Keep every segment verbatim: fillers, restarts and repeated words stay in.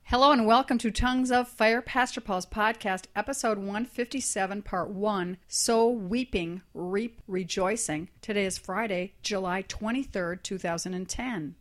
Hello and welcome to Tongues of Fire, Pastor Paul's podcast, episode one fifty-seven, part one, Sow Weeping, Reap Rejoicing. Today is Friday, July twenty-third, two thousand ten.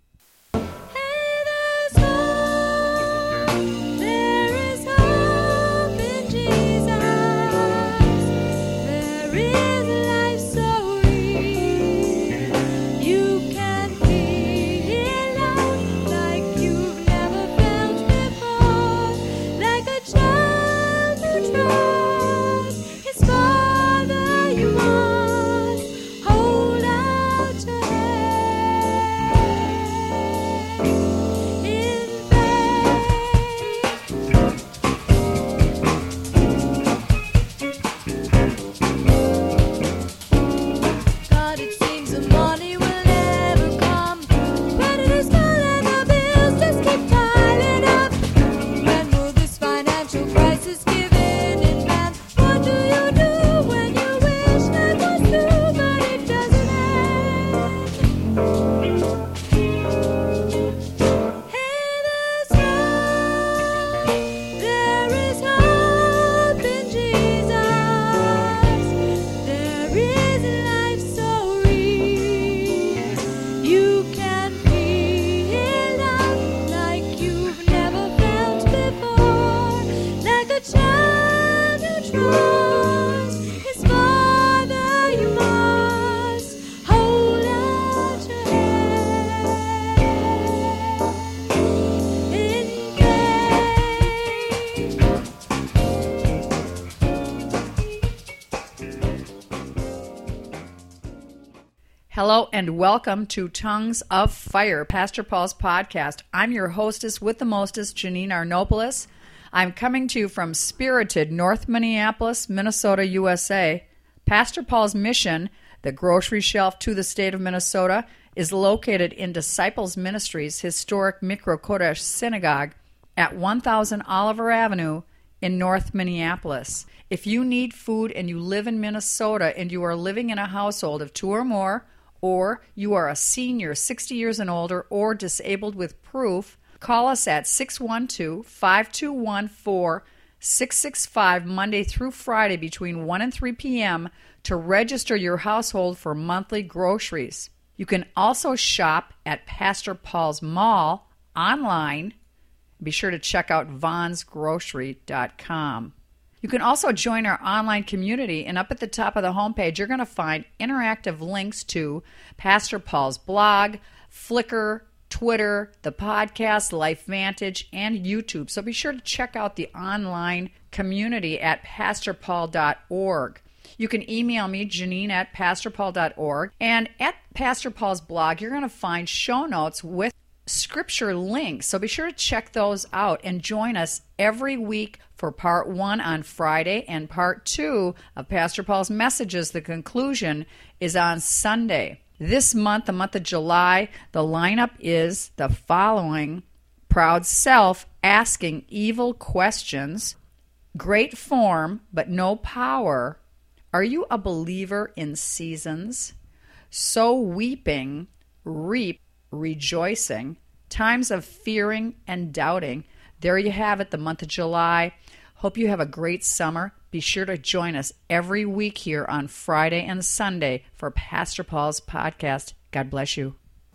Hello and welcome to Tongues of Fire, Pastor Paul's podcast. I'm your hostess with the mostest, Janine Arnopoulos. I'm coming to you from spirited North Minneapolis, Minnesota, U S A. Pastor Paul's mission, the grocery shelf to the state of Minnesota, is located in Disciples Ministries' historic Mikro Kodesh Synagogue at one thousand Oliver Avenue in North Minneapolis. If you need food and you live in Minnesota and you are living in a household of two or more, or you are a senior, sixty years and older, or disabled with proof, call us at six one two, five two one, four six six five Monday through Friday between one and three p.m. to register your household for monthly groceries. You can also shop at Pastor Paul's Mall online. Be sure to check out vons grocery dot com. You can also join our online community, and up at the top of the homepage, you're going to find interactive links to Pastor Paul's blog, Flickr, Twitter, the podcast, LifeVantage, and YouTube. So be sure to check out the online community at pastor paul dot org. You can email me, Janine, at pastor paul dot org. And at Pastor Paul's blog, you're going to find show notes with scripture links. So be sure to check those out and join us every week for part one on Friday and part two of Pastor Paul's messages. The conclusion is on Sunday. This month, the month of July, the lineup is the following: Proud Self, Asking Evil Questions, Great Form but No Power, Are You a Believer in Seasons, Sow Weeping, Reap Rejoicing, Times of Fearing and Doubting. There you have it, the month of July. Hope you have a great summer. Be sure to join us every week here on Friday and Sunday for Pastor Paul's podcast. God bless you.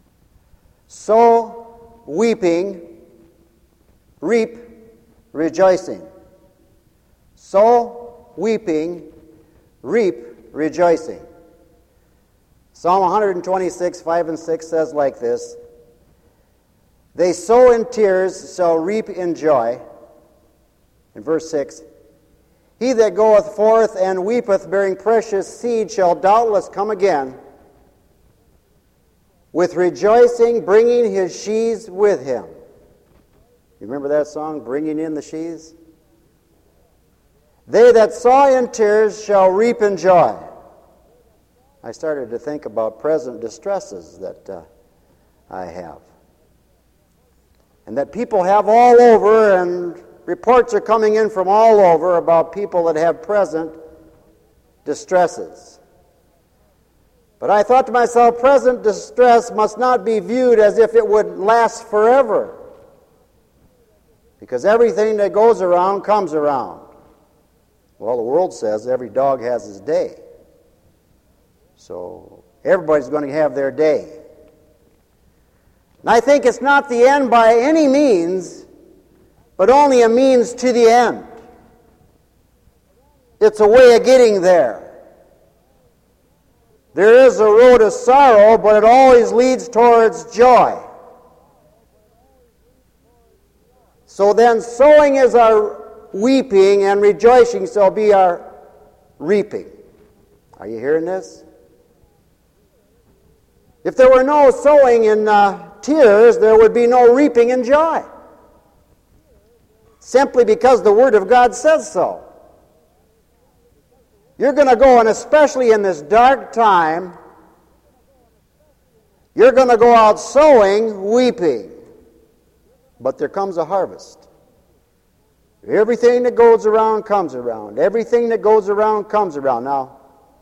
Sow weeping, reap rejoicing. Sow weeping, reap rejoicing. Psalm one twenty-six, five and six says like this: They sow in tears shall reap in joy. In verse six, He that goeth forth and weepeth, bearing precious seed, shall doubtless come again, with rejoicing, bringing his sheaves with him. You remember that song, Bringing in the Sheaves? They that sow in tears shall reap in joy. I started to think about present distresses that uh, I have, and that people have all over, and reports are coming in from all over about people that have present distresses. But I thought to myself, present distress must not be viewed as if it would last forever. Because everything that goes around comes around. Well, the world says every dog has his day. So everybody's going to have their day. And I think it's not the end by any means, but only a means to the end. It's a way of getting there. There is a road of sorrow, but it always leads towards joy. So then sowing is our weeping, and rejoicing shall be our reaping. Are you hearing this? If there were no sowing in uh, tears, there would be no reaping in joy. Simply because the Word of God says so. You're going to go, and especially in this dark time, you're going to go out sowing, weeping. But there comes a harvest. Everything that goes around comes around. Everything that goes around comes around. Now,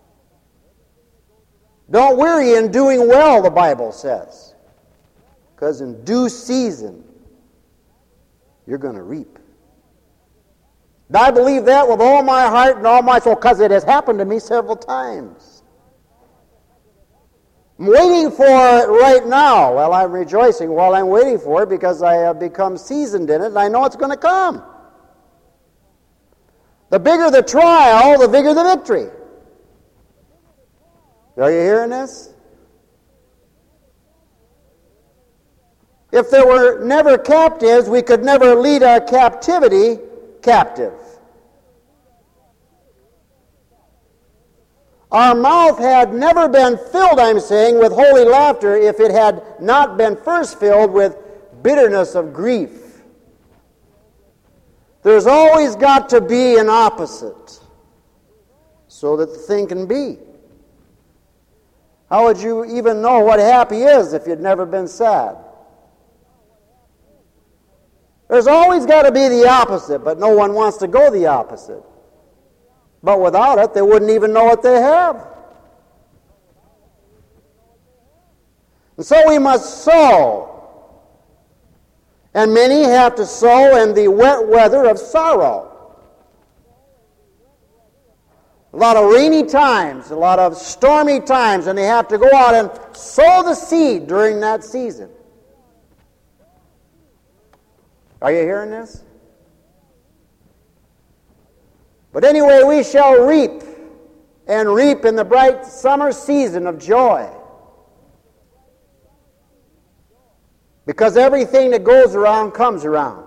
don't weary in doing well, the Bible says. Because in due season, you're going to reap. And I believe that with all my heart and all my soul, because it has happened to me several times. I'm waiting for it right now. Well, I'm rejoicing while I'm waiting for it because I have become seasoned in it and I know it's going to come. The bigger the trial, the bigger the victory. Are you hearing this? If there were never captives, we could never lead our captivity captive. Our mouth had never been filled, I'm saying, with holy laughter if it had not been first filled with bitterness of grief. There's always got to be an opposite so that the thing can be. How would you even know what happy is if you'd never been sad? There's always got to be the opposite, but no one wants to go the opposite. But without it, they wouldn't even know what they have. And so we must sow. And many have to sow in the wet weather of sorrow. A lot of rainy times, a lot of stormy times, and they have to go out and sow the seed during that season. Are you hearing this? But anyway, we shall reap, and reap in the bright summer season of joy. Because everything that goes around comes around.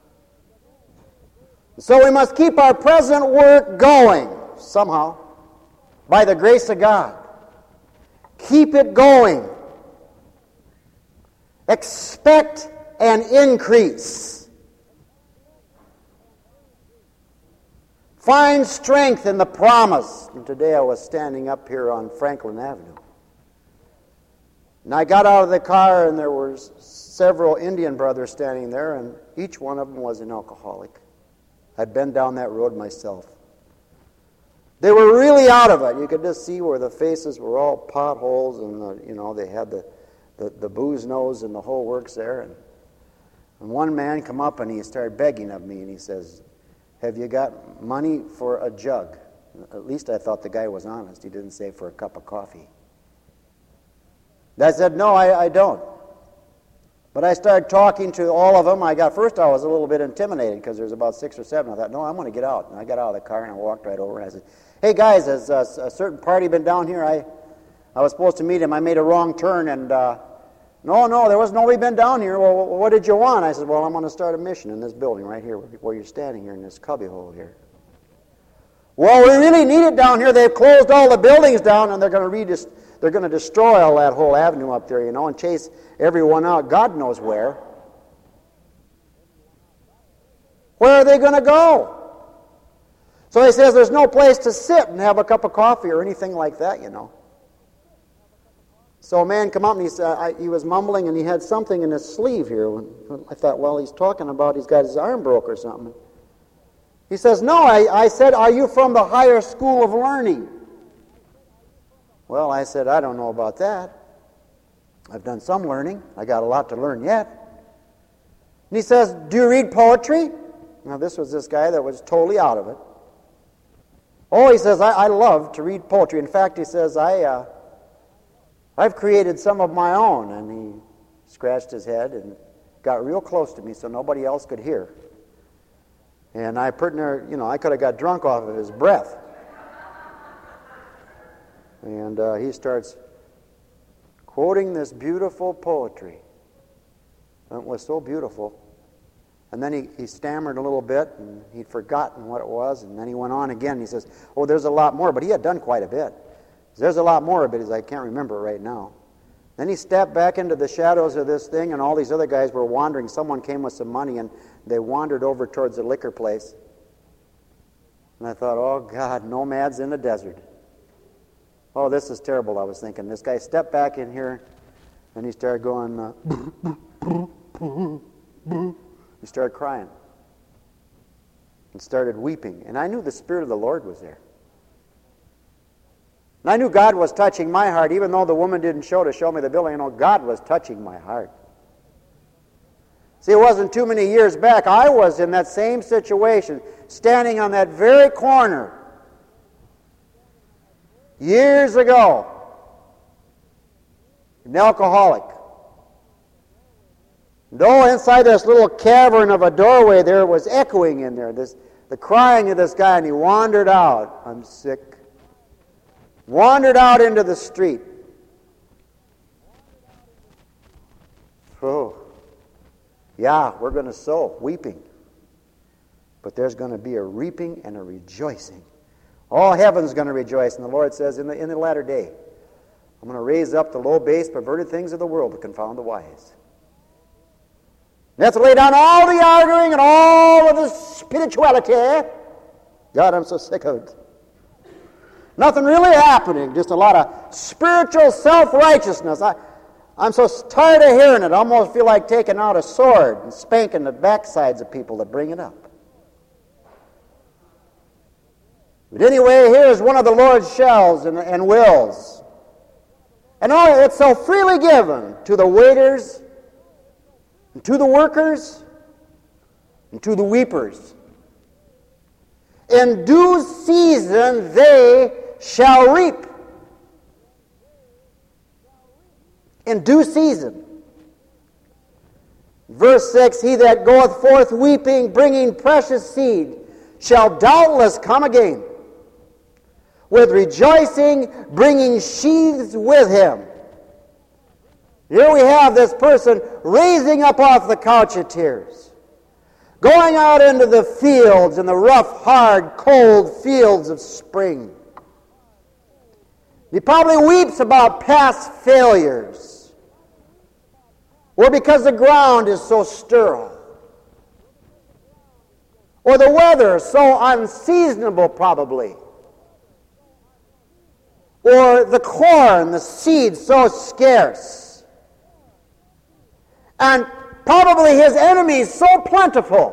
So we must keep our present work going, somehow, by the grace of God. Keep it going. Expect an increase. Find strength in the promise. And today I was standing up here on Franklin Avenue. And I got out of the car and there were several Indian brothers standing there, and each one of them was an alcoholic. I'd been down that road myself. They were really out of it. You could just see where the faces were all potholes, and the, you know, they had the, the, the booze nose and the whole works there. And, and one man come up and he started begging of me, and he says, "Have you got money for a jug?" At least I thought the guy was honest. He didn't say for a cup of coffee. And I said, "No, I, I don't." But I started talking to all of them. I got first I was a little bit intimidated because there's about six or seven. I thought, no, I'm going to get out. And I got out of the car and I walked right over and I said, "Hey guys, has uh, a certain party been down here? I I was supposed to meet him. I made a wrong turn and uh, no, no, there was nobody been down here. Well, what did you want?" I said, "Well, I'm going to start a mission in this building right here where you're standing here in this cubbyhole here." "Well, we really need it down here. They've closed all the buildings down and they're going to redist- they're going to destroy all that whole avenue up there, you know, and chase everyone out. God knows where. Where are they going to go?" So he says there's no place to sit and have a cup of coffee or anything like that, you know. So a man come up and he said, I, he was mumbling and he had something in his sleeve here. I thought, well, he's talking about he's got his arm broke or something. He says, "No, I, I said, are you from the higher school of learning?" Well, I said, "I don't know about that. I've done some learning. I got a lot to learn yet." And he says, do you read poetry? Now, this was this guy that was totally out of it. Oh, he says, I, I love to read poetry. In fact, he says, I, uh, I've created some of my own. And he scratched his head and got real close to me so nobody else could hear. And I pretty near, you know, I could have got drunk off of his breath. And uh, he starts quoting this beautiful poetry. It was so beautiful. And then he, he stammered a little bit, and he'd forgotten what it was, and then he went on again. He says, oh, there's a lot more, but he had done quite a bit. There's a lot more of it, as I can't remember it right now. Then he stepped back into the shadows of this thing, and all these other guys were wandering. Someone came with some money, and they wandered over towards the liquor place. And I thought, oh, God, nomads in the desert. Oh, this is terrible, I was thinking. This guy stepped back in here, and he started going, uh, he started crying and started weeping. And I knew the Spirit of the Lord was there. And I knew God was touching my heart, even though the woman didn't show to show me the building. I know God was touching my heart. See, it wasn't too many years back. I was in that same situation, standing on that very corner, years ago, an alcoholic. And oh, inside this little cavern of a doorway, there was echoing in there, this, the crying of this guy, and he wandered out. I'm sick. Wandered out into the street. Oh, yeah, we're going to sow, weeping. But there's going to be a reaping and a rejoicing. All heaven's going to rejoice. And the Lord says, in the, in the latter day, I'm going to raise up the low, base, perverted things of the world to confound the wise. And that's to lay down all the arguing and all of the spirituality. God, I'm so sick of it. Nothing really happening, just a lot of spiritual self-righteousness. I, I'm so tired of hearing it. I almost feel like taking out a sword and spanking the backsides of people that bring it up. But anyway, here's one of the Lord's shells and, and wills. And oh, it's so freely given to the waiters, and to the workers, and to the weepers. In due season they shall reap. In due season. Verse six, he that goeth forth weeping, bringing precious seed, shall doubtless come again, with rejoicing, bringing sheaves with him. Here we have this person raising up off the couch of tears, going out into the fields, in the rough, hard, cold fields of spring. He probably weeps about past failures, or because the ground is so sterile, or the weather so unseasonable probably, or the corn, the seed so scarce, and probably his enemies so plentiful,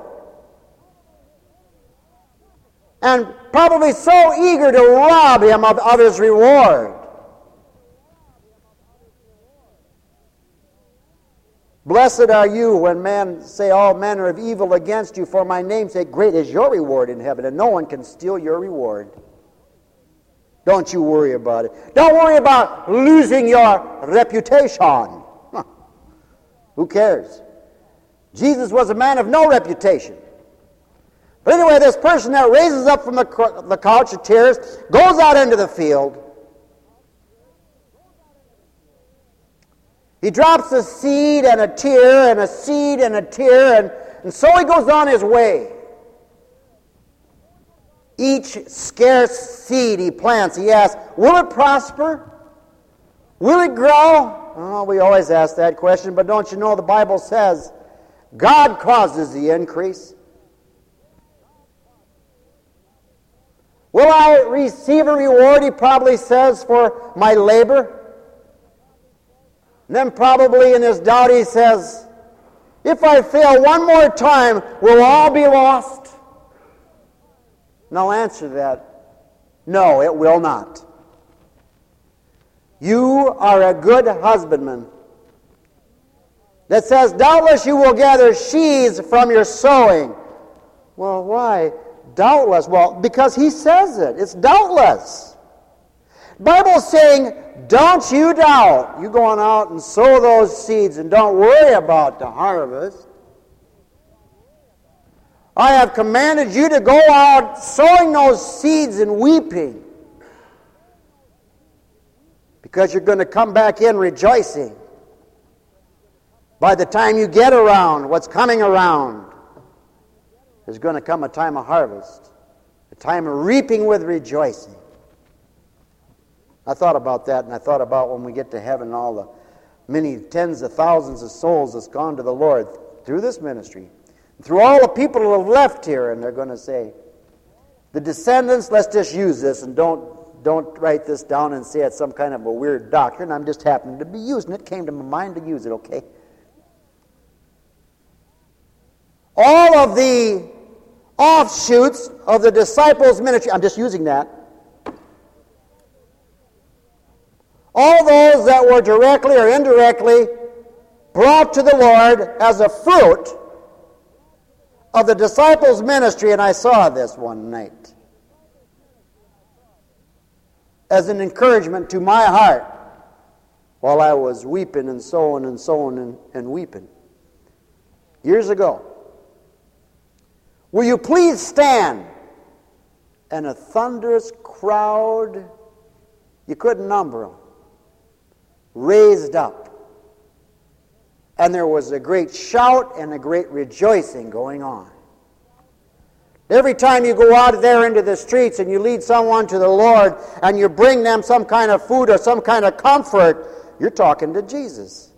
and probably so eager to rob him of, of his reward. Blessed are you when men say all manner of evil against you for my name's sake. Great is your reward in heaven, and no one can steal your reward. Don't you worry about it. Don't worry about losing your reputation. Huh. Who cares? Jesus was a man of no reputation. But anyway, this person that raises up from the, the couch of tears goes out into the field. He drops a seed and a tear and a seed and a tear, and, and so he goes on his way. Each scarce seed he plants, he asks, will it prosper? Will it grow? Oh, we always ask that question, but don't you know the Bible says God causes the increase. Will I receive a reward, he probably says, for my labor? And then probably in his doubt he says, if I fail one more time, will all be lost? And I'll answer that, no, it will not. You are a good husbandman. that says, doubtless you will gather sheaves from your sowing. Well, why? Doubtless. Well, because he says it. It's doubtless. The Bible's saying, don't you doubt. You go on out and sow those seeds and don't worry about the harvest. I have commanded you to go out sowing those seeds and weeping, because you're going to come back in rejoicing. By the time you get around what's coming around, there's going to come a time of harvest, a time of reaping with rejoicing. I thought about that, and I thought about when we get to heaven, all the many tens of thousands of souls that's gone to the Lord through this ministry, through all the people who have left here, and they're going to say, the descendants, let's just use this, and don't, don't write this down and say it's some kind of a weird doctrine. I'm just happening to be using it. It came to my mind to use it, okay? All of the offshoots of the disciples' ministry, I'm just using that, all those that were directly or indirectly brought to the Lord as a fruit of the disciples' ministry, and I saw this one night as an encouragement to my heart while I was weeping and sowing and sowing and, and weeping years ago. Will you please stand? And a thunderous crowd, you couldn't number them, raised up. And there was a great shout and a great rejoicing going on. Every time you go out there into the streets and you lead someone to the Lord and you bring them some kind of food or some kind of comfort, you're talking to Jesus.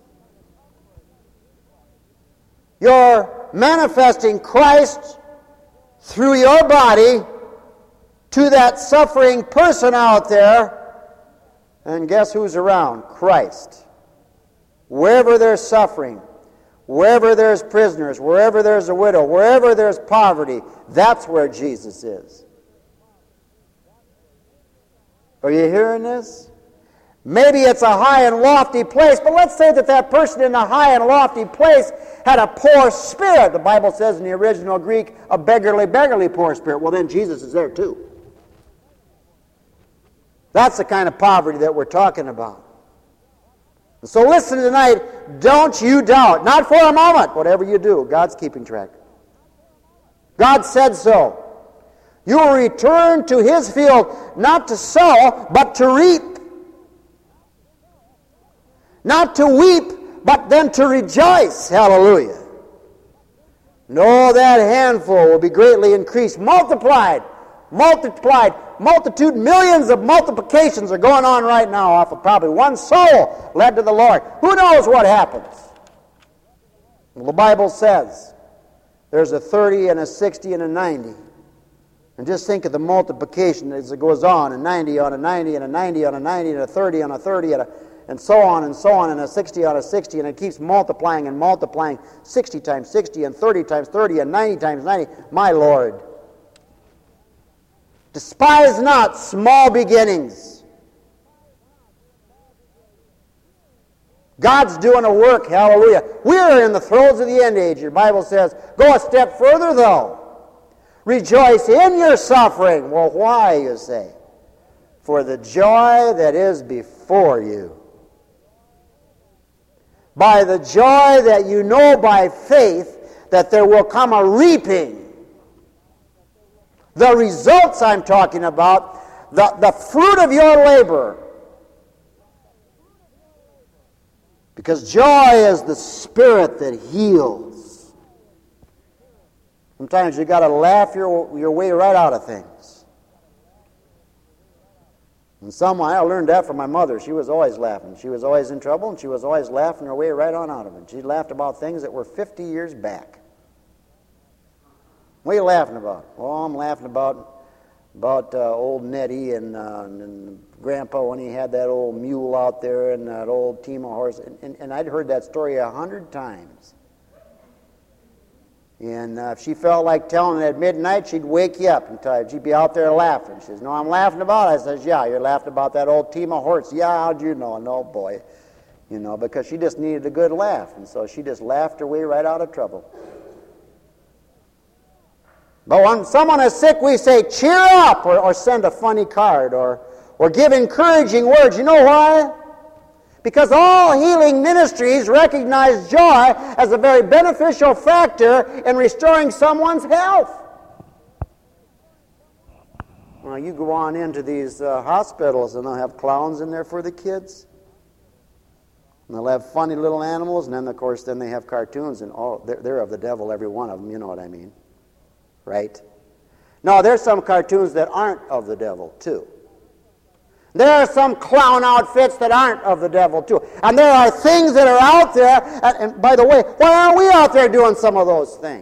You're manifesting Christ through your body to that suffering person out there. And guess who's around? Christ. Wherever there's suffering, wherever there's prisoners, wherever there's a widow, wherever there's poverty, that's where Jesus is. Are you hearing this? Maybe it's a high and lofty place, but let's say that that person in the high and lofty place had a poor spirit. The Bible says in the original Greek, a beggarly, beggarly poor spirit. Well, then Jesus is there too. That's the kind of poverty that we're talking about. So listen tonight, don't you doubt, not for a moment, whatever you do, God's keeping track. God said so. You will return to His field not to sow, but to reap. Not to weep, but then to rejoice. Hallelujah. No, that handful will be greatly increased, multiplied, multiplied, multitude, millions of multiplications are going on right now off of probably one soul led to the Lord. Who knows what happens? Well, the Bible says there's a thirty and a sixty and a ninety. And just think of the multiplication as it goes on, a ninety on a ninety and a ninety on a ninety and a thirty on a thirty and, a, and so on and so on and a sixty on a sixty, and it keeps multiplying and multiplying, sixty times sixty and thirty times thirty and ninety times ninety. My Lord. Despise not small beginnings. God's doing a work, hallelujah. We're in the throes of the end age. Your Bible says, go a step further though. Rejoice in your suffering. Well, why, you say? For the joy that is before you. By the joy that you know by faith that there will come a reaping. The results I'm talking about, the, the fruit of your labor. Because joy is the spirit that heals. Sometimes you got to laugh your, your way right out of things. And some, I learned that from my mother. She was always laughing. She was always in trouble, and she was always laughing her way right on out of it. She laughed about things that were fifty years back. What are you laughing about? Well, I'm laughing about about uh, old Nettie and, uh, and Grandpa when he had that old mule out there and that old team of horses. And, and, and I'd heard that story a hundred times. And uh, if she felt like telling it at midnight, she'd wake you up and tell you. She'd be out there laughing. She says, no, I'm laughing about it. I says, yeah, you're laughing about that old team of horses. Yeah, how'd you know? No, boy. you know, because she just needed a good laugh, and so she just laughed her way right out of trouble. But when someone is sick, we say, cheer up, or, or send a funny card, or, or give encouraging words. You know why? Because all healing ministries recognize joy as a very beneficial factor in restoring someone's health. Well, you go on into these uh, hospitals and they'll have clowns in there for the kids. And they'll have funny little animals, and then, of course, then they have cartoons, and oh, they're, they're of the devil, every one of them, you know what I mean. Right? No, there's some cartoons that aren't of the devil, too. There are some clown outfits that aren't of the devil, too. And there are things that are out there, and, and by the way, why aren't we out there doing some of those things?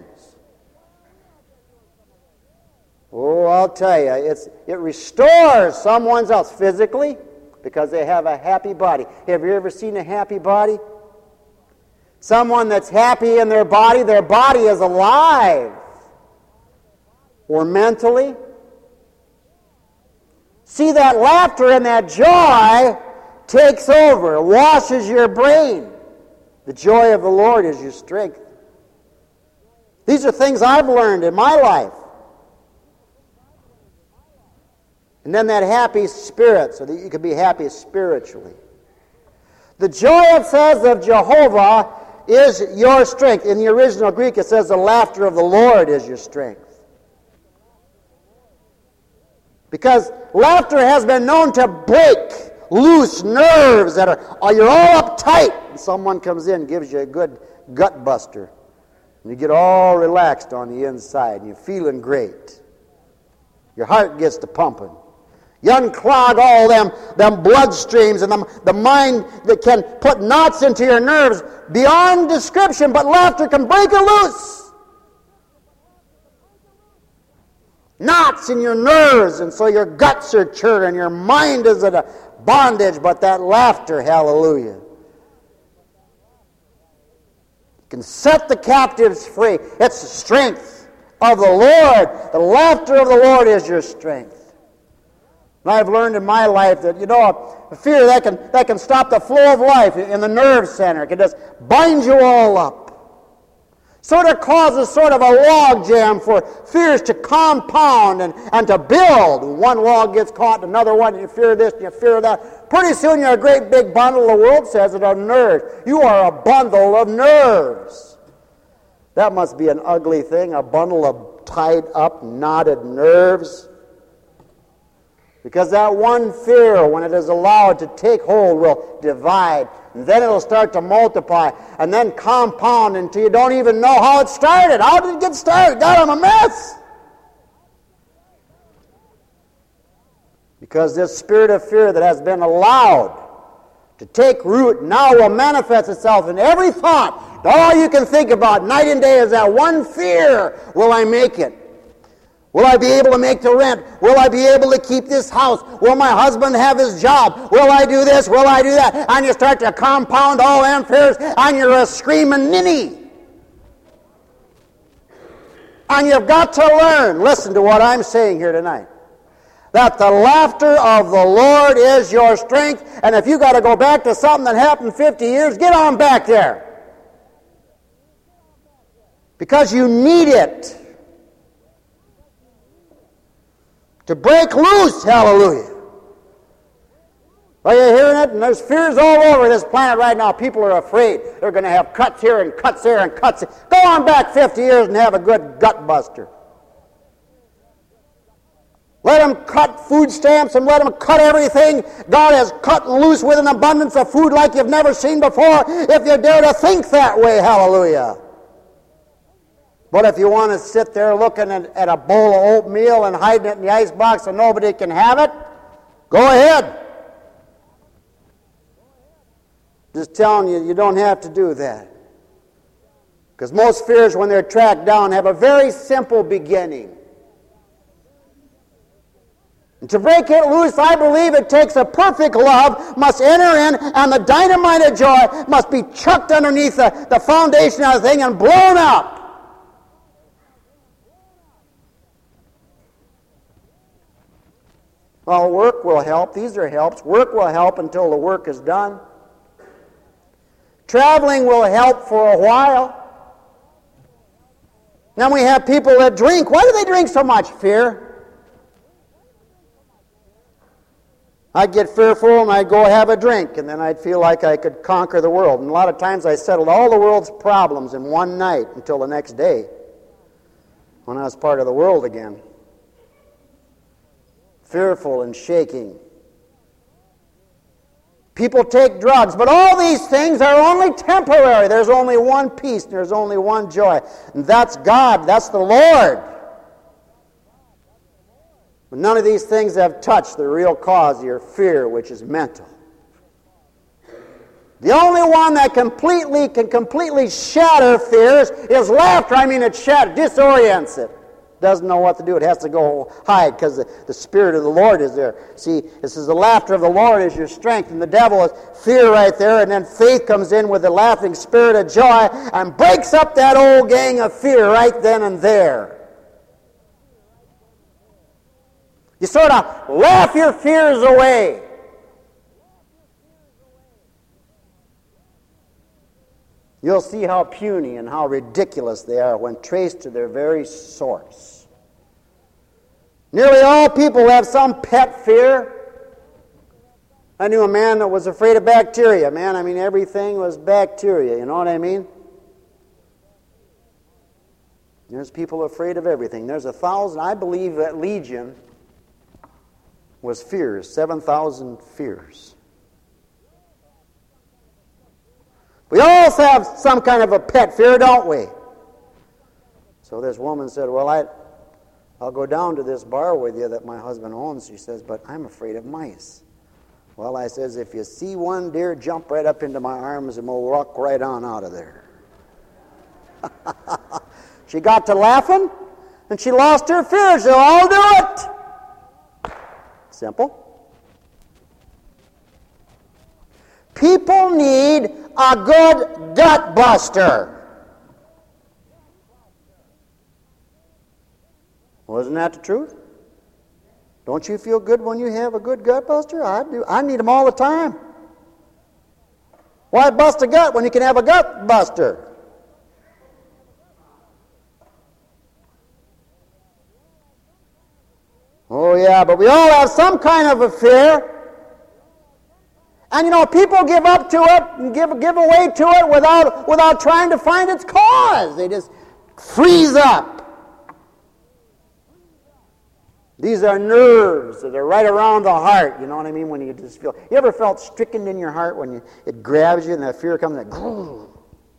Oh, I'll tell you, it's, it restores someone's health physically because they have a happy body. Have you ever seen a happy body? Someone that's happy in their body, their body is alive. Or mentally. See, that laughter and that joy takes over, washes your brain. The joy of the Lord is your strength. These are things I've learned in my life. And then that happy spirit, so that you can be happy spiritually. The joy, it says, of Jehovah is your strength. In the original Greek, it says the laughter of the Lord is your strength. Because laughter has been known to break loose nerves that are, oh, you're all uptight. And someone comes in and gives you a good gut buster. And you get all relaxed on the inside, and you're feeling great. Your heart gets to pumping. You unclog all them, them bloodstreams and them, the mind that can put knots into your nerves beyond description, but laughter can break it loose. Knots in your nerves, and so your guts are churning, your mind is at a bondage, but that laughter, hallelujah, can set the captives free. It's the strength of the Lord. The laughter of the Lord is your strength. And I've learned in my life that, you know, a fear that can, that can stop the flow of life in the nerve center. It can just bind you all up. Sort of causes sort of a log jam for fears to compound and, and to build. One log gets caught, another one, you fear this, you fear that. Pretty soon you're a great big bundle, the world says it, of nerves. You are a bundle of nerves. That must be an ugly thing, a bundle of tied up, knotted nerves. Because that one fear, when it is allowed to take hold, will divide. And then it'll start to multiply. And then compound until you don't even know how it started. How did it get started? God, I'm a mess. Because this spirit of fear that has been allowed to take root now will manifest itself in every thought. All you can think about night and day is that one fear. Will I make it? Will I be able to make the rent? Will I be able to keep this house? Will my husband have his job? Will I do this? Will I do that? And you start to compound all them fears, and you're a screaming ninny. And you've got to learn, listen to what I'm saying here tonight, that the laughter of the Lord is your strength, and if you got to go back to something that happened fifty years, get on back there. Because you need it. To break loose, hallelujah. Are you hearing it? And there's fears all over this planet right now. People are afraid. They're going to have cuts here and cuts there and cuts there. Go on back fifty years and have a good gut buster. Let them cut food stamps and let them cut everything. God has cut loose with an abundance of food like you've never seen before, if you dare to think that way, hallelujah. But if you want to sit there looking at, at a bowl of oatmeal and hiding it in the icebox so nobody can have it, go ahead. Just telling you, you don't have to do that. Because most fears, when they're tracked down, have a very simple beginning. And to break it loose, I believe it takes a perfect love, must enter in, and the dynamite of joy must be chucked underneath the, the foundation of the thing and blown up. Well, work will help. These are helps. Work will help until the work is done. Traveling will help for a while. Then we have people that drink. Why do they drink so much? Fear. I'd get fearful and I'd go have a drink, and then I'd feel like I could conquer the world. And a lot of times I settled all the world's problems in one night until the next day when I was part of the world again. Fearful and shaking. People take drugs, but all these things are only temporary. There's only one peace, and there's only one joy, and that's God, that's the Lord. But none of these things have touched the real cause of your fear, which is mental. The only one that completely can completely shatter fears is laughter. I mean, it shatters, disorients it. Doesn't know what to do. It has to go hide because the, the Spirit of the Lord is there. See, this is the laughter of the Lord is your strength, and the devil is fear right there, and then faith comes in with the laughing spirit of joy and breaks up that old gang of fear right then and there. You sort of laugh your fears away. You'll see how puny and how ridiculous they are when traced to their very source. Nearly all people have some pet fear. I knew a man that was afraid of bacteria. Man, I mean, everything was bacteria. You know what I mean? There's people afraid of everything. There's a thousand, I believe that Legion was fears, seven thousand fears. We all have some kind of a pet fear, don't we? So this woman said, well, I, I'll go down to this bar with you that my husband owns. She says, but I'm afraid of mice. Well, I says, if you see one, dear, jump right up into my arms and we'll walk right on out of there. She got to laughing, and she lost her fear. She said, I'll do it. Simple. People need a good gut buster. Well, isn't that the truth? Don't you feel good when you have a good gut buster? I do. I need them all the time. Why bust a gut when you can have a gut buster? Oh, yeah, but we all have some kind of a fear. And, you know, people give up to it and give, give away to it without, without trying to find its cause. They just freeze up. These are nerves that are right around the heart. You know what I mean? When you just feel... You ever felt stricken in your heart when you, it grabs you and that fear comes and... Grrr.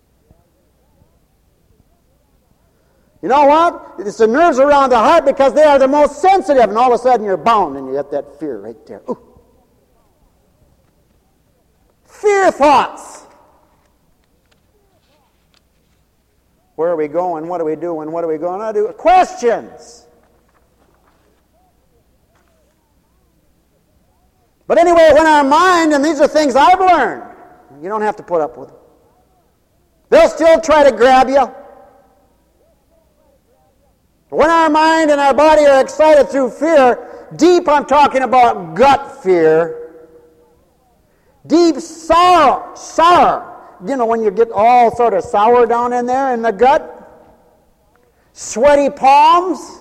You know what? It's the nerves around the heart because they are the most sensitive, and all of a sudden you're bound and you get that fear right there. Ooh. Fear thoughts. Where are we going? What are we doing? What are we going to do? Questions. But anyway, when our mind, and these are things I've learned, you don't have to put up with them. They'll still try to grab you. When our mind and our body are excited through fear, deep, I'm talking about gut fear, deep sorrow, sorrow, you know, when you get all sort of sour down in there in the gut, sweaty palms,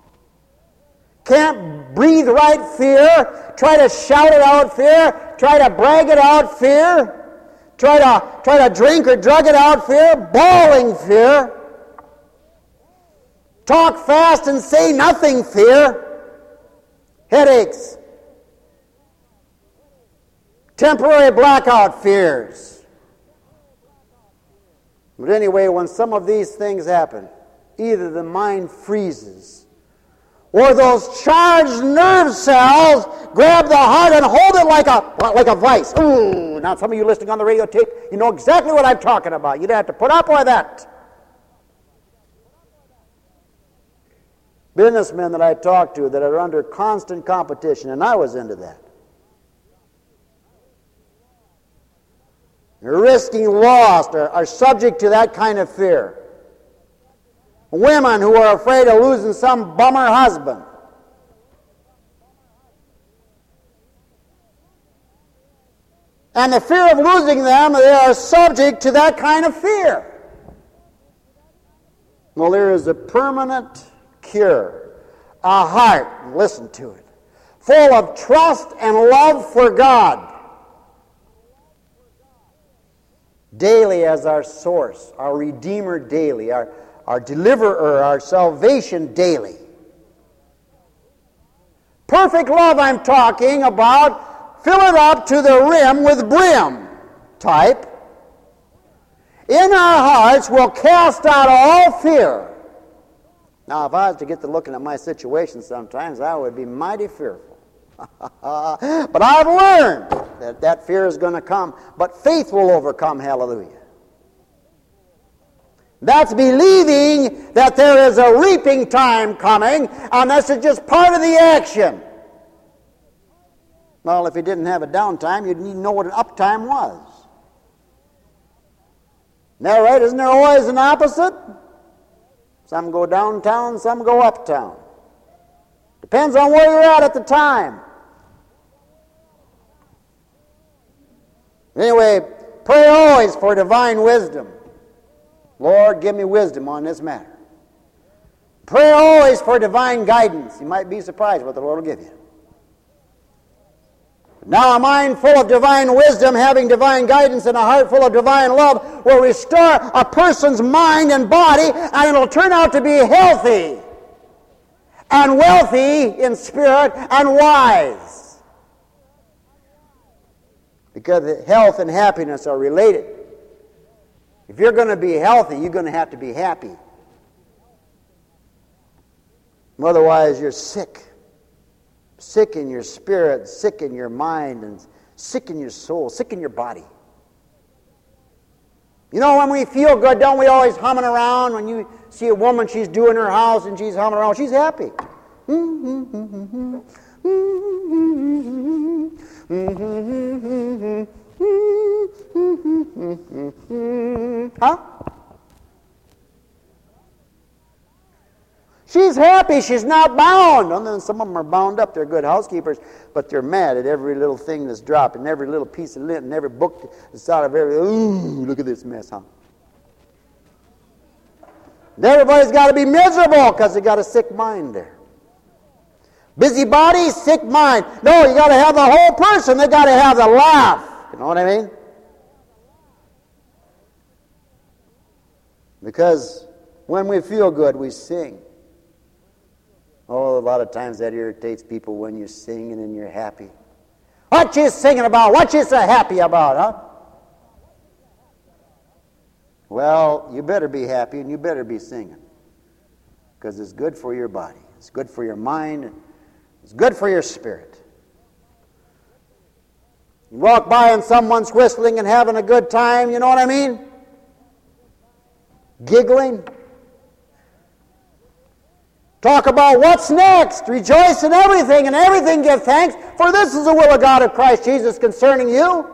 can't breathe right fear, try to shout it out fear, try to brag it out fear, try to, try to drink or drug it out fear, bawling fear, talk fast and say nothing fear, headaches, temporary blackout fears. But anyway, when some of these things happen, either the mind freezes or those charged nerve cells grab the heart and hold it like a like a vice. Ooh, now some of you listening on the radio tape, you know exactly what I'm talking about. You don't have to put up with that. Businessmen that I talk to that are under constant competition, and I was into that. They're risking loss, are, are subject to that kind of fear. Women who are afraid of losing some bummer husband. And the fear of losing them, they are subject to that kind of fear. Well, there is a permanent cure, a heart, listen to it, full of trust and love for God, daily as our source, our Redeemer daily, our, our Deliverer, our salvation daily. Perfect love I'm talking about, fill it up to the rim with brim type. In our hearts will cast out all fear. Now, if I was to get to looking at my situation sometimes, I would be mighty fearful. But I've learned that that fear is going to come, but faith will overcome, hallelujah. That's believing that there is a reaping time coming, and this is just part of the action. Well, if you didn't have a downtime, you'd need to know what an uptime was. Isn't that right? Isn't there always an opposite? Some go downtown, some go uptown. Depends on where you're at at the time. Anyway, pray always for divine wisdom. Lord, give me wisdom on this matter. Pray always for divine guidance. You might be surprised what the Lord will give you. Now a mind full of divine wisdom, having divine guidance, and a heart full of divine love will restore a person's mind and body, and it'll turn out to be healthy and wealthy in spirit and wise. Because health and happiness are related. If you're going to be healthy, you're going to have to be happy. Otherwise, you're sick. Sick in your spirit, sick in your mind, and sick in your soul, sick in your body. You know, when we feel good, don't we always humming around? When you see a woman, she's doing her house and she's humming around, she's happy. Huh? She's happy. She's not bound. And then some of them are bound up. They're good housekeepers, but they're mad at every little thing that's dropped, and every little piece of lint, and every book that's out of every. Ooh, look at this mess, huh? And everybody's got to be miserable because they got a sick mind there. Busy body, sick mind. No, you got to have the whole person. They got to have the laugh. You know what I mean? Because when we feel good, we sing. Oh, a lot of times that irritates people when you're singing and you're happy. What you singing about? What you so happy about, huh? Well, you better be happy and you better be singing. Because it's good for your body. It's good for your mind. It's good for your spirit. You walk by and someone's whistling and having a good time, you know what I mean? Giggling. Talk about what's next. Rejoice in everything, and everything give thanks, for this is the will of God of Christ Jesus concerning you.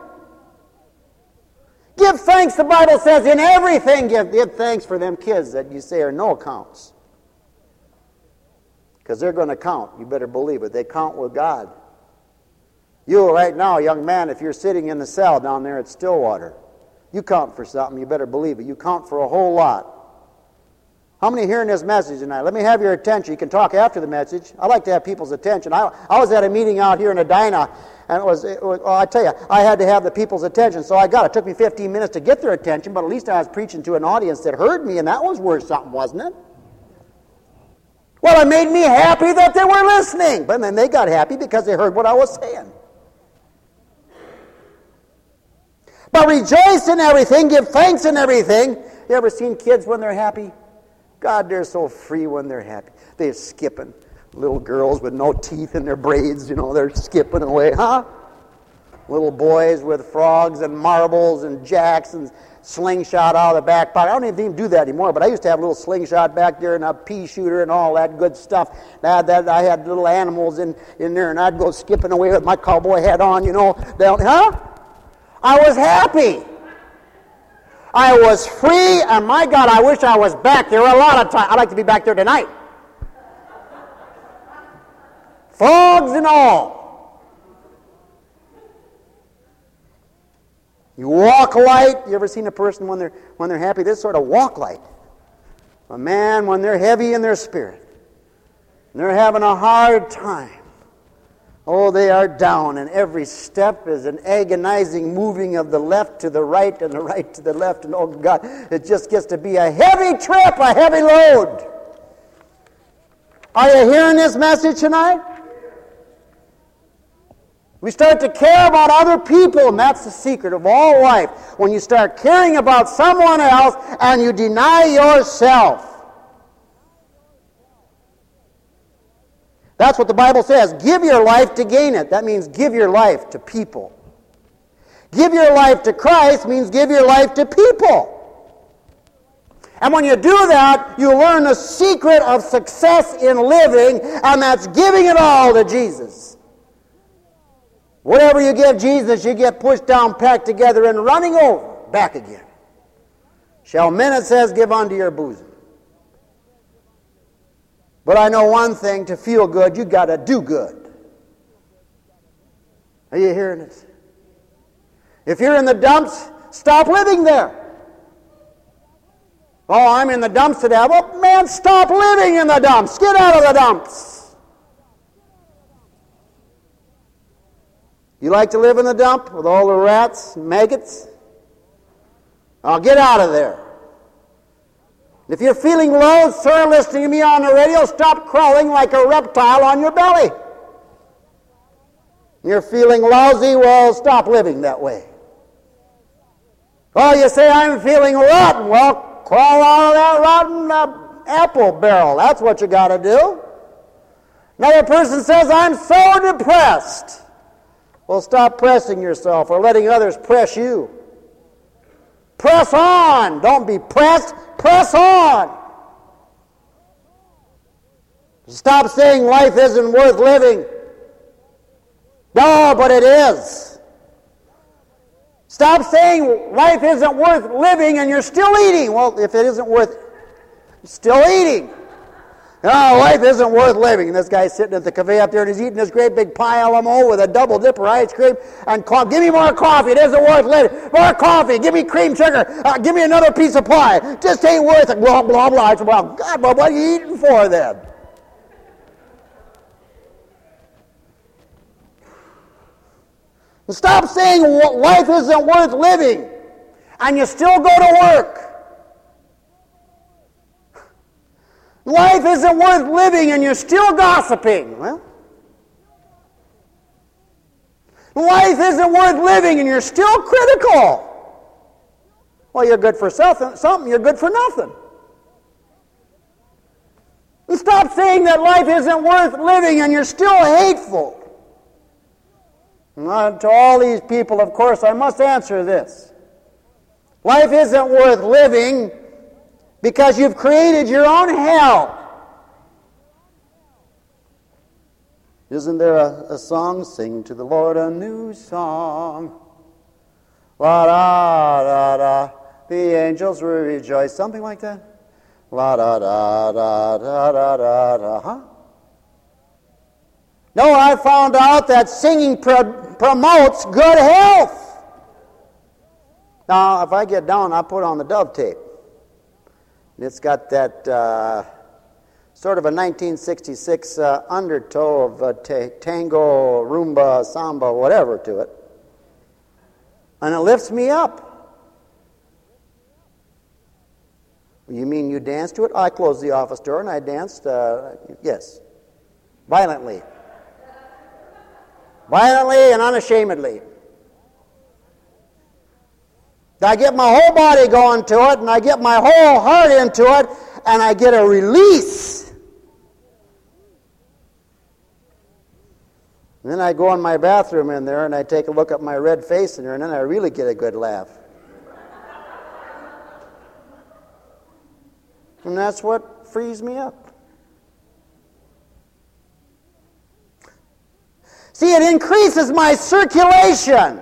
Give thanks, the Bible says, in everything give, give thanks for them kids that you say are no accounts. Because they're going to count. You better believe it. They count with God. You right now, young man, if you're sitting in the cell down there at Stillwater, you count for something. You better believe it. You count for a whole lot. How many are hearing this message tonight? Let me have your attention. You can talk after the message. I like to have people's attention. I, I was at a meeting out here in Edina, and it was, it was well, I tell you, I had to have the people's attention, so I got it. It took me fifteen minutes to get their attention, but at least I was preaching to an audience that heard me, and that was worth something, wasn't it? Well, it made me happy that they were listening, but then they got happy because they heard what I was saying. But rejoice in everything, give thanks in everything. You ever seen kids when they're happy? God, they're so free when they're happy. They're skipping. Little girls with no teeth in their braids, you know, they're skipping away, huh? Little boys with frogs and marbles and jacks and slingshot out of the back pocket. I don't even do that anymore, but I used to have a little slingshot back there and a pea shooter and all that good stuff. I had, that, I had little animals in, in there, and I'd go skipping away with my cowboy hat on, you know, down, huh? I was happy. I was free, and my God, I wish I was back there a lot of times. I'd like to be back there tonight. Frogs and all. You walk light. You ever seen a person when they're when they're happy? They sort of walk light. A man, when they're heavy in their spirit, and they're having a hard time, oh, they are down, and every step is an agonizing moving of the left to the right and the right to the left, and oh God, it just gets to be a heavy trip, a heavy load. Are you hearing this message tonight? We start to care about other people, and that's the secret of all life. When you start caring about someone else and you deny yourself. That's what the Bible says. Give your life to gain it. That means give your life to people. Give your life to Christ means give your life to people. And when you do that, you learn the secret of success in living, and that's giving it all to Jesus. Whatever you give Jesus, you get pushed down, packed together, and running over, back again. Shall men, it says, give unto your bosom. But I know one thing, to feel good, you got to do good. Are you hearing it? If you're in the dumps, stop living there. Oh, I'm in the dumps today. Well, man, stop living in the dumps. Get out of the dumps. You like to live in the dump with all the rats and maggots? Oh, get out of there. If you're feeling low, sir, listening to me on the radio, stop crawling like a reptile on your belly. You're feeling lousy, well, stop living that way. Oh, you say, I'm feeling rotten. Well, crawl out of that rotten uh, apple barrel. That's what you got to do. Another person says, I'm so depressed. Well, stop pressing yourself or letting others press you. Press on. Don't be pressed. Press on. Stop saying life isn't worth living. No, but it is. Stop saying life isn't worth living and you're still eating. Well, if it isn't worth, you're still eating. No, life isn't worth living. And this guy's sitting at the cafe up there and he's eating this great big pie a la mode with a double dipper ice cream and coffee. Give me more coffee. It isn't worth living. More coffee. Give me cream sugar. Uh, give me another piece of pie. Just ain't worth it. Blah, blah, blah. I said, well, God, well, what are you eating for then? Stop saying life isn't worth living and you still go to work. Life isn't worth living and you're still gossiping. Well, life isn't worth living and you're still critical. Well, you're good for something, you're good for nothing. And stop saying that life isn't worth living and you're still hateful. And to all these people, of course, I must answer this. Life isn't worth living because you've created your own hell. Isn't there a, a song? Sing to the Lord a new song. La da da da. The angels will rejoice. Something like that. La da da da da da da da. Huh? No, I found out that singing pro- promotes good health. Now, if I get down, I put on the Dove tape. It's got that uh, sort of a nineteen sixty-six uh, undertow of uh, t- tango, rumba, samba, whatever to it. And it lifts me up. You mean you dance to it? I closed the office door and I danced, uh, yes, violently. Violently and unashamedly. I get my whole body going to it, and I get my whole heart into it, and I get a release. And then I go in my bathroom in there, and I take a look at my red face in there, and then I really get a good laugh. And that's what frees me up. See, it increases my circulation.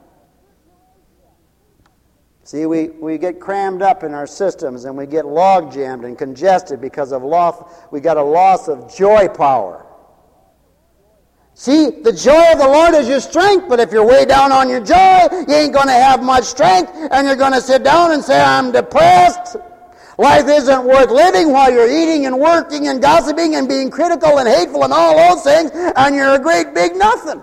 See, we, we get crammed up in our systems and we get log jammed and congested because of loss. We got a loss of joy power. See, the joy of the Lord is your strength, but if you're way down on your joy, you ain't going to have much strength, and you're going to sit down and say, I'm depressed. Life isn't worth living while you're eating and working and gossiping and being critical and hateful and all those things, and you're a great big nothing.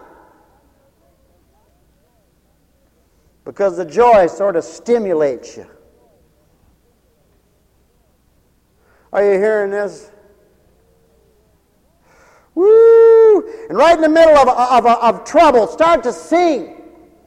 Because the joy sort of stimulates you. Are you hearing this? Woo! And right in the middle of, of, of, of trouble, start to sing.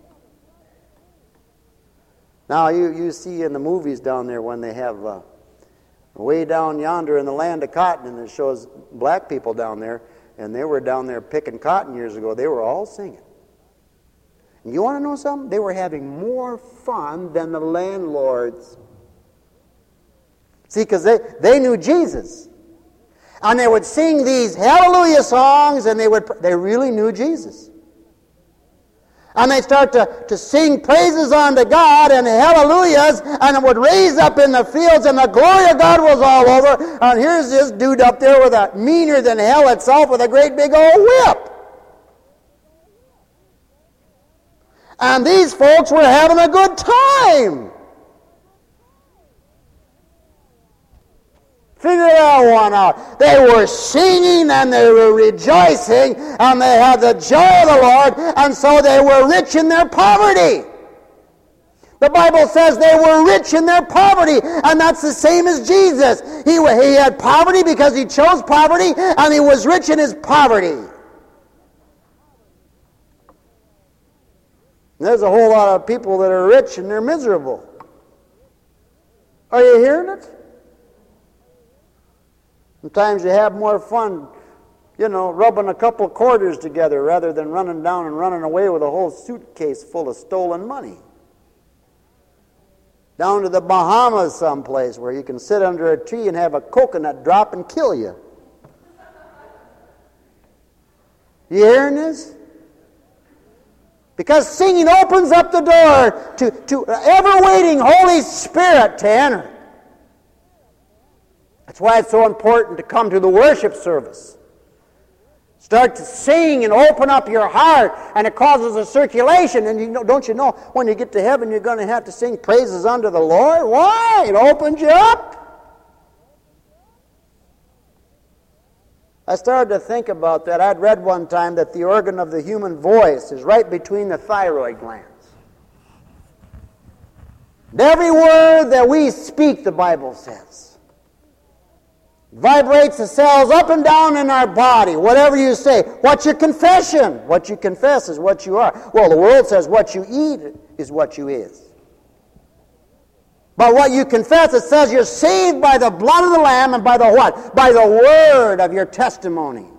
Now, you, you see in the movies down there when they have uh, way down yonder in the land of cotton, and it shows black people down there, and they were down there picking cotton years ago. They were all singing. And you want to know something? They were having more fun than the landlords. See, because they, they knew Jesus. And they would sing these hallelujah songs, and they would they really knew Jesus. And they'd start to, to sing praises unto God and hallelujahs, and it would raise up in the fields, and the glory of God was all over. And here's this dude up there with a meaner than hell itself with a great big old whip. And these folks were having a good time. Figure that one out. They were singing and they were rejoicing, and they had the joy of the Lord, and so they were rich in their poverty. The Bible says they were rich in their poverty, and that's the same as Jesus. He, he had poverty because he chose poverty, and he was rich in his poverty. There's a whole lot of people that are rich and they're miserable. Are you hearing it? Sometimes you have more fun, you know, rubbing a couple of quarters together rather than running down and running away with a whole suitcase full of stolen money. Down to the Bahamas someplace where you can sit under a tree and have a coconut drop and kill you. You hearing this? Because singing opens up the door to, to ever-waiting Holy Spirit to enter. That's why it's so important to come to the worship service. Start to sing and open up your heart, and it causes a circulation. And you know, don't you know, when you get to heaven, you're going to have to sing praises unto the Lord? Why? It opens you up. I started to think about that. I'd read one time that the organ of the human voice is right between the thyroid glands. And every word that we speak, the Bible says, vibrates the cells up and down in our body. Whatever you say. What's your confession? What you confess is what you are. Well, the world says what you eat is what you is. But what you confess, it says you're saved by the blood of the Lamb and by the what? By the word of your testimony.